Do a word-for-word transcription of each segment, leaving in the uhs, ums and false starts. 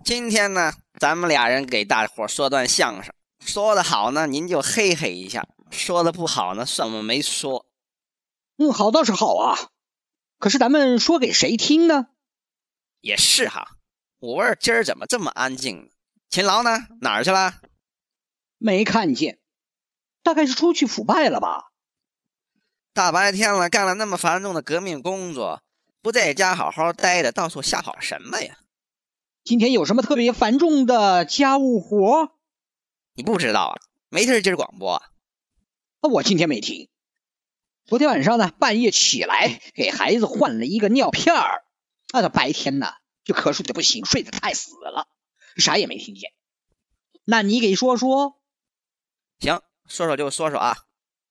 今天呢，咱们俩人给大伙说段相声，说的好呢，您就嘿嘿一下；说的不好呢，算我们没说。 嗯，好倒是好啊，可是咱们说给谁听呢？ 也是哈，五味儿今儿怎么这么安静呢？勤劳呢？哪儿去了？ 没看见，大概是出去腐败了吧。 大白天了，干了那么繁重的革命工作，不在家好好待着，到处瞎跑什么呀？ 今天有什么特别繁重的家务活？ 你不知道啊？没听今儿广播啊？ 我今天没听。昨天晚上呢，半夜起来给孩子换了一个尿片儿，那到白天呢就瞌睡的不行，睡得太死了，啥也没听见。那你给说说。 行，说说就说说啊。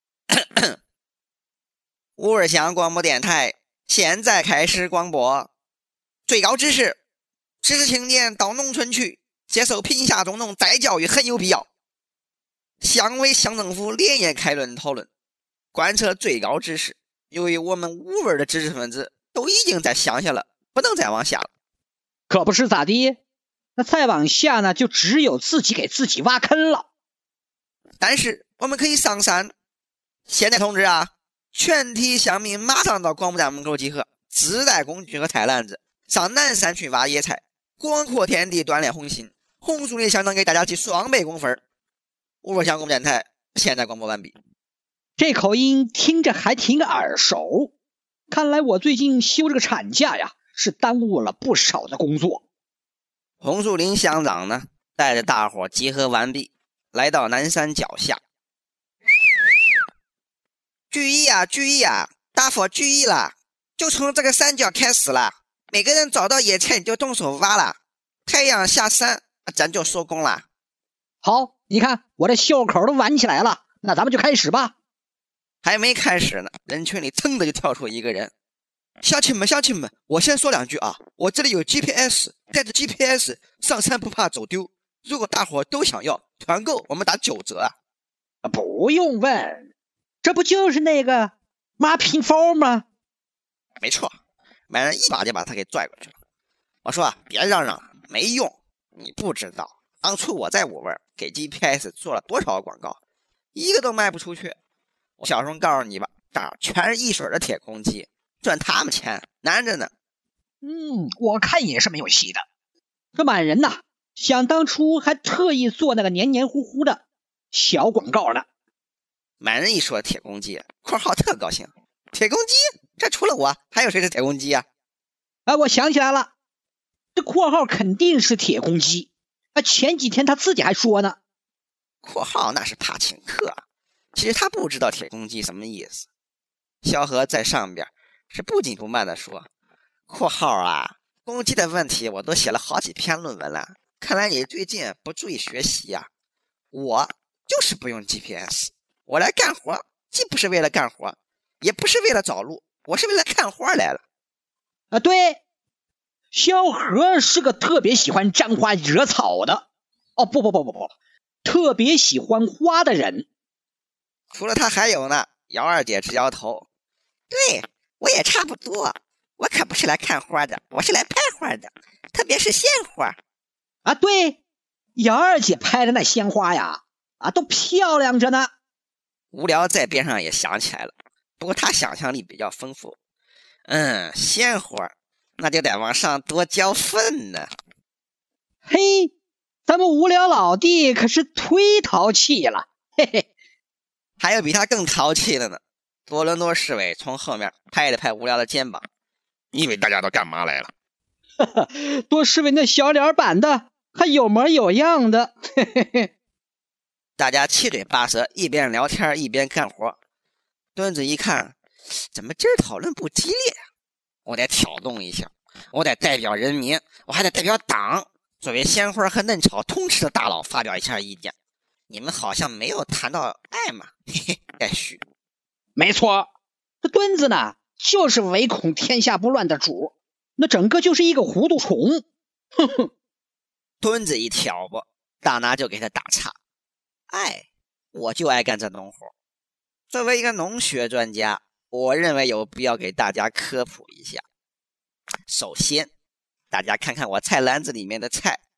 乌尔祥广播电台现在开始广播，最高指示：知识青年到农村去接受贫下中农再教育很有必要。乡委乡政府连夜开论讨论，贯彻最高指示。由于我们五味的知识分子都已经在乡下了，不能再往下了。 可不是咋地？那再往下呢，就只有自己给自己挖坑了。 但是我们可以上山。现在通知啊，全体乡民马上到广播站门口集合，自带工具和菜篮子，上南山去挖野菜，广阔天地锻炼红心，红树林相当给大家记双倍工分。五味祥广播电台现在广播完毕。 这口音听着还挺耳熟，看来我最近休这个产假呀，是耽误了不少的工作。 红树林乡长呢，带着大伙集合完毕，来到南山脚下。注意啊，注意啊，大伙注意了，就从这个山脚开始了，每个人找到野菜就动手挖了，太阳下山咱就收工了。 好，你看我这袖口都挽起来了，那咱们就开始吧。 还没开始呢，人群里噌的就跳出一个人。乡亲们，乡亲们，我先说两句啊，我这里有 G P S， 带着 G P S 上山不怕走丢，如果大伙都想要，团购我们打九折啊。 不用问，这不就是那个马平峰吗？ 没错，买人一把就把他给拽过去了。我说啊，别嚷嚷，没用，你不知道，当初我在五味给 G P S 做了多少广告，一个都卖不出去。我小时候告诉你吧，这全是一水的铁公鸡，赚他们钱难着呢。 嗯，我看也是没有戏的。这满人呐，想当初还特意做那个黏黏糊糊的小广告呢。 满人一说铁公鸡，括号特高兴。铁公鸡，这除了我还有谁是铁公鸡啊？ 哎，我想起来了，这括号肯定是铁公鸡。啊，前几天他自己还说呢。 括号那是怕请客，其实他不知道铁公鸡什么意思。萧何在上边是不紧不慢的说，括号啊，公鸡的问题我都写了好几篇论文了，看来你最近不注意学习啊。我就是不用 G P S， 我来干活，既不是为了干活，也不是为了找路，我是为了看花来了。 啊，对，萧何是个特别喜欢沾花惹草的。哦，不不不不不，特别喜欢花的人。 除了他还有呢。姚二姐直摇头，对，我也差不多，我可不是来看花的，我是来拍花的，特别是鲜花。 啊，对，姚二姐拍的那鲜花呀，啊，都漂亮着呢。 无聊在边上也想起来了，不过他想象力比较丰富。嗯，鲜花那就得往上多浇粪呢。 嘿，咱们无聊老弟可是忒淘气了，嘿嘿。 还有比他更淘气的呢。多伦多市委从后面拍了拍无聊的肩膀， 你以为大家都干嘛来了？ 多市委那小脸板的还有模有样的，嘿嘿嘿。 大家七嘴八舌，一边聊天一边干活。墩子一看，怎么今儿讨论不激烈啊？我得挑动一下，我得代表人民，我还得代表党，作为鲜花和嫩草通吃的大佬发表一下意见。你们好像没有谈到爱嘛，嘿嘿，该虚。 没错，这墩子呢，就是唯恐天下不乱的主，那整个就是一个糊涂虫。哼哼， 墩子一挑拨，大拿就给他打岔。爱，我就爱干这农活。作为一个农学专家，我认为有必要给大家科普一下。首先，大家看看我菜篮子里面的菜，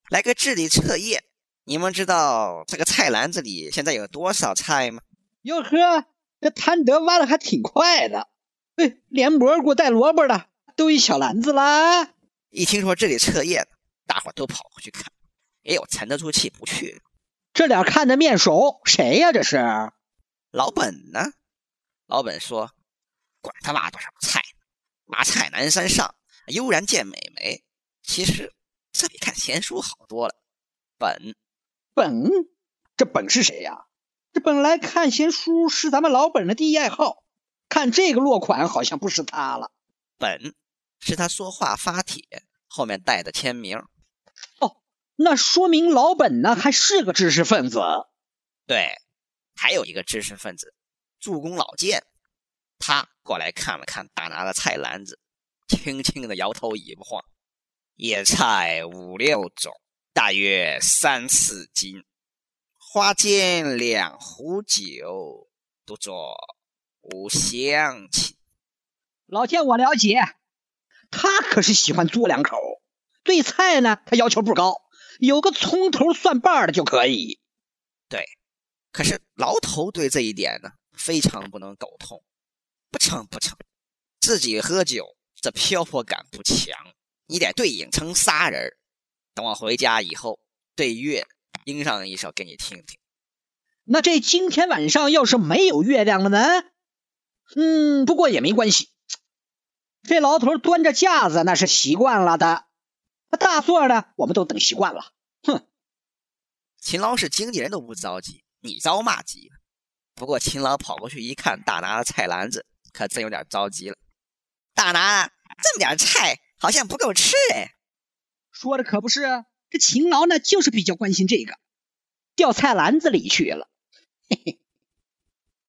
来个智力测验。你们知道这个菜篮子里现在有多少菜吗？ 哟呵，这谭德挖的还挺快的。哎，连蘑菇带萝卜的都一小篮子啦。 一听说智力测验，大伙都跑过去看，也有沉得住气不去的。 这俩看得面熟，谁呀？这是老本呢？老本说：“管他挖多少菜呢，挖菜南山上，悠然见美眉。其实这比看闲书好多了。”本本，这本是谁呀？这本来看闲书是咱们老本的第一爱好，看这个落款好像不是他了。 本是他说话发帖后面带的签名。 哦，那说明老本呢还是个知识分子。 对，还有一个知识分子助攻老剑，他过来看了看大拿的菜篮子，轻轻的摇头尾巴晃。野菜五六种，大约三四斤，花间两壶酒，独酌无乡亲。 老剑我了解，他可是喜欢嘬两口，对菜呢他要求不高，有个葱头蒜瓣的就可以。 对，可是牢头对这一点呢非常不能苟同，不成不成，自己喝酒这漂泊感不强，你得对影成仨人。等我回家以后对月吟上一首给你听听。 那这今天晚上要是没有月亮了呢？嗯，不过也没关系，这老头端着架子那是习惯了的，大座的我们都等习惯了。哼， 秦老是经纪人都不着急，你着嘛急了？不过秦老跑过去一看大拿的菜篮子，可真有点着急了。大拿，这么点菜好像不够吃哎。 说的可不是，这秦老呢就是比较关心这个，掉菜篮子里去了。嘿嘿，